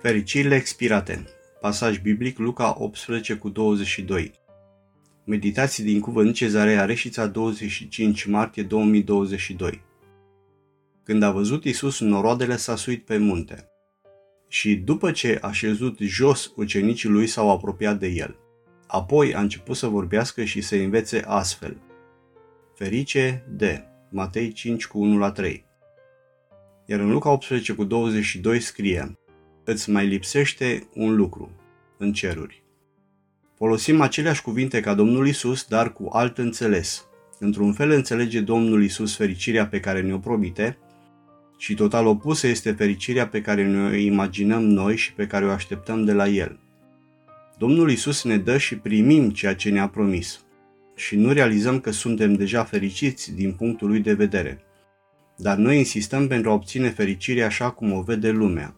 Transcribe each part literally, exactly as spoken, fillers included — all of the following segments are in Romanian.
Fericirile expirate. Pasaj biblic Luca optsprezece cu douăzeci și doi. Meditații din cuvânt Cezarea Reșița, douăzeci și cinci martie două mii douăzeci și doi. Când a văzut Iisus noroadele, s-a suit pe munte. Și după ce a șezut jos, ucenicii lui s-au apropiat de el. Apoi a început să vorbească și să învețe astfel. Ferice de Matei cinci cu unu la trei. Iar în Luca optsprezece cu douăzeci și doi scrie: îți mai lipsește un lucru în ceruri. Folosim aceleași cuvinte ca Domnul Iisus, dar cu alt înțeles. Într-un fel înțelege Domnul Iisus fericirea pe care ne-o promite și total opusă este fericirea pe care ne-o imaginăm noi și pe care o așteptăm de la El. Domnul Iisus ne dă și primim ceea ce ne-a promis și nu realizăm că suntem deja fericiți din punctul Lui de vedere. Dar noi insistăm pentru a obține fericirea așa cum o vede lumea.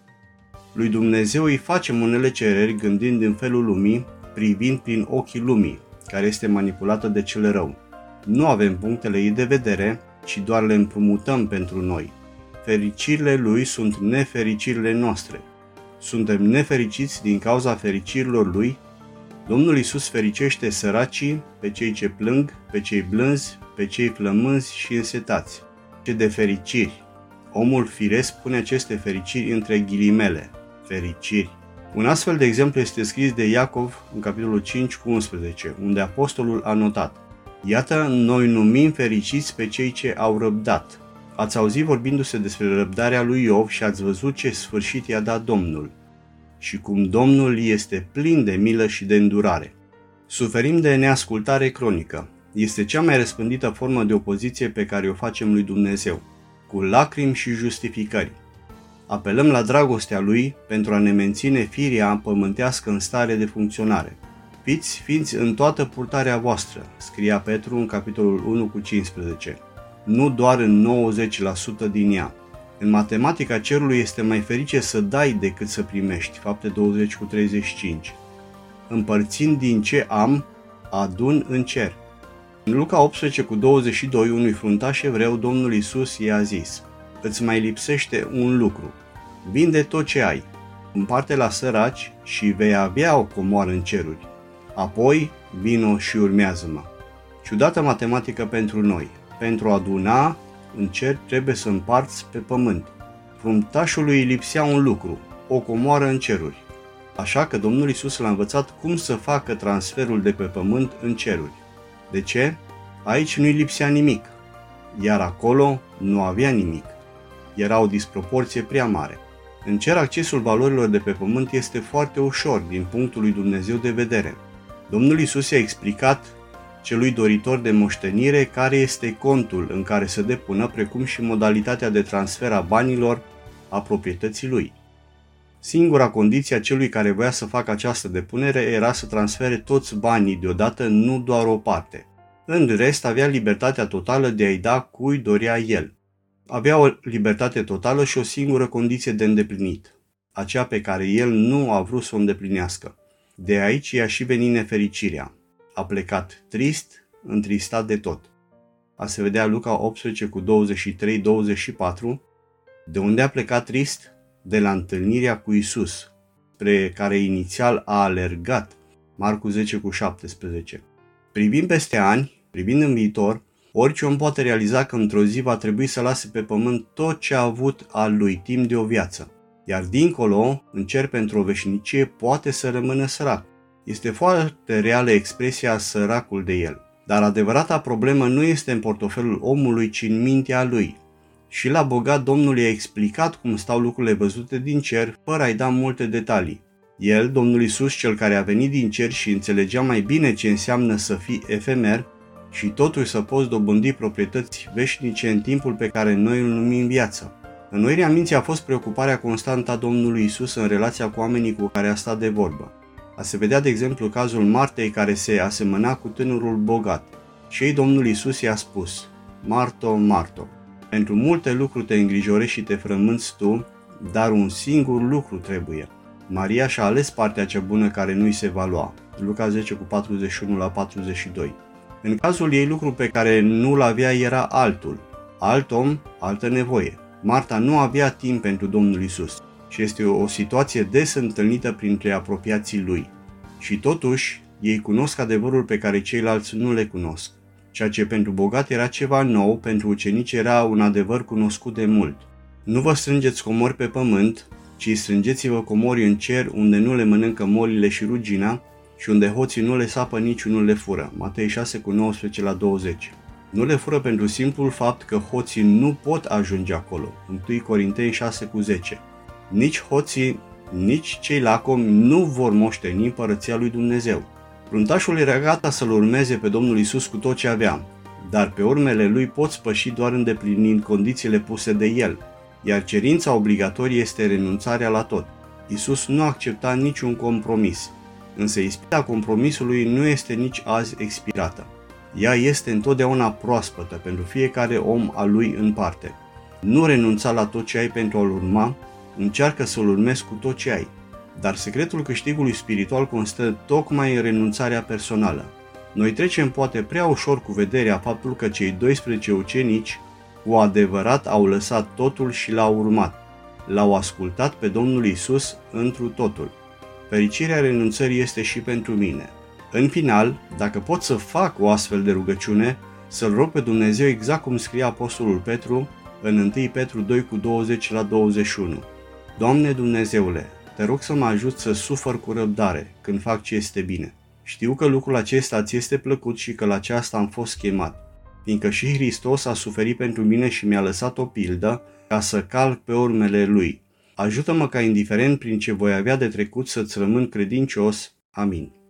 Lui Dumnezeu îi facem unele cereri gândind în felul lumii, privind prin ochii lumii, care este manipulată de cel rău. Nu avem punctele ei de vedere, ci doar le împrumutăm pentru noi. Fericirile Lui sunt nefericirile noastre. Suntem nefericiți din cauza fericirilor Lui. Domnul Iisus fericește săracii, pe cei ce plâng, pe cei blânzi, pe cei flămânzi și însetați. Ce de fericiri! Omul firesc pune aceste fericiri între ghilimele. Fericiri. Un astfel de exemplu este scris de Iacov în capitolul cinci cu unsprezece, unde apostolul a notat: iată, noi numim fericiți pe cei ce au răbdat. Ați auzit vorbindu-se despre răbdarea lui Iov și ați văzut ce sfârșit i-a dat Domnul și cum Domnul este plin de milă și de îndurare. Suferim de neascultare cronică. Este cea mai răspândită formă de opoziție pe care o facem lui Dumnezeu, cu lacrimi și justificări. Apelăm la dragostea Lui pentru a ne menține firea pământească în stare de funcționare. Fiți sfinți în toată purtarea voastră, scria Petru în capitolul unu cu cincisprezece, nu doar în nouăzeci la sută din ea. În matematica cerului este mai ferice să dai decât să primești, Fapte douăzeci cu treizeci și cinci. Împărțind din ce am, adun în cer. În Luca optsprezece cu douăzeci și doi, unui fruntaș evreu, Domnul Iisus i-a zis: îți mai lipsește un lucru. Vinde tot ce ai, împarte la săraci și vei avea o comoară în ceruri. Apoi vino și urmează-mă. Ciudată matematică pentru noi. Pentru a aduna în cer trebuie să împarți pe pământ. Fruntașului îi lipsea un lucru, o comoară în ceruri. Așa că Domnul Iisus l-a învățat cum să facă transferul de pe pământ în ceruri. De ce? Aici nu-i lipsea nimic, iar acolo nu avea nimic. Era o disproporție prea mare. În cer, accesul valorilor de pe pământ este foarte ușor din punctul lui Dumnezeu de vedere. Domnul Iisus i-a explicat celui doritor de moștenire care este contul în care să depună, precum și modalitatea de transfer a banilor a proprietății lui. Singura condiție a celui care voia să facă această depunere era să transfere toți banii deodată, nu doar o parte. În rest, avea libertatea totală de a-i da cui dorea el. Avea o libertate totală și o singură condiție de îndeplinit, aceea pe care el nu a vrut să o îndeplinească. De aici i-a și venit nefericirea. A plecat trist, întristat de tot. A se vedea Luca optsprezece cu douăzeci și trei douăzeci și patru. De unde a plecat trist? De la întâlnirea cu Iisus, spre care inițial a alergat, Marcu zece cu șaptesprezece. Privind peste ani, privind în viitor, orice om poate realiza că într-o zi va trebui să lase pe pământ tot ce a avut al lui timp de o viață, iar dincolo, în cer pentru o veșnicie, poate să rămână sărac. Este foarte reală expresia săracul de el, dar adevărata problemă nu este în portofelul omului, ci în mintea lui. Și la bogat Domnul i-a explicat cum stau lucrurile văzute din cer, fără a-i da multe detalii. El, Domnul Iisus, cel care a venit din cer și înțelegea mai bine ce înseamnă să fii efemer și totuși să poți dobândi proprietăți veșnice în timpul pe care noi îl numim viață. Înnoirea minții a fost preocuparea constantă a Domnului Iisus în relația cu oamenii cu care a stat de vorbă. A se vedea, de exemplu, cazul Martei, care se asemăna cu tânărul bogat. Și ei, Domnul Iisus i-a spus: Marto, Marto, pentru multe lucruri te îngrijorezi și te frămânți tu, dar un singur lucru trebuie. Maria și-a ales partea cea bună care nu-i se va lua. Luca zece cu patruzeci și unu la patruzeci și doi. În cazul ei, lucrul pe care nu-l avea era altul. Alt om, altă nevoie. Marta nu avea timp pentru Domnul Iisus și este o situație des întâlnită printre apropiații lui. Și totuși, ei cunosc adevărul pe care ceilalți nu le cunosc. Ceea ce pentru bogat era ceva nou, pentru ucenici era un adevăr cunoscut de mult. Nu vă strângeți comori pe pământ, ci strângeți-vă comori în cer, unde nu le mănâncă molile și rugina și unde hoții nu le sapă, nici nu le fură. Matei șase cu nouăsprezece la douăzeci. Nu le fură pentru simplul fapt că hoții nu pot ajunge acolo. întâi Corinteni șase cu zece. Nici hoții, nici cei lacomi nu vor moșteni împărăția lui Dumnezeu. Fruntașul era gata să-L urmeze pe Domnul Isus cu tot ce avea, dar pe urmele lui poți păși doar îndeplinind condițiile puse de el, iar cerința obligatorie este renunțarea la tot. Isus nu accepta niciun compromis, însă ispita compromisului nu este nici azi expirată. Ea este întotdeauna proaspătă pentru fiecare om al lui în parte. Nu renunța la tot ce ai pentru a-L urma, încearcă să-L urmezi cu tot ce ai. Dar secretul câștigului spiritual constă tocmai în renunțarea personală. Noi trecem poate prea ușor cu vederea faptul că cei doisprezece ucenici cu adevărat au lăsat totul și L-au urmat. L-au ascultat pe Domnul Isus întru totul. Fericirea renunțării este și pentru mine. În final, dacă pot să fac o astfel de rugăciune, să-L rog pe Dumnezeu exact cum scria apostolul Petru în întâi Petru doi cu douăzeci la douăzeci și unu. Doamne Dumnezeule, te rog să mă ajut să sufăr cu răbdare când fac ce este bine. Știu că lucrul acesta ți este plăcut și că la aceasta am fost chemat, fiindcă și Hristos a suferit pentru mine și mi-a lăsat o pildă ca să calc pe urmele Lui. Ajută-mă ca indiferent prin ce voi avea de trecut să-ți rămân credincios. Amin.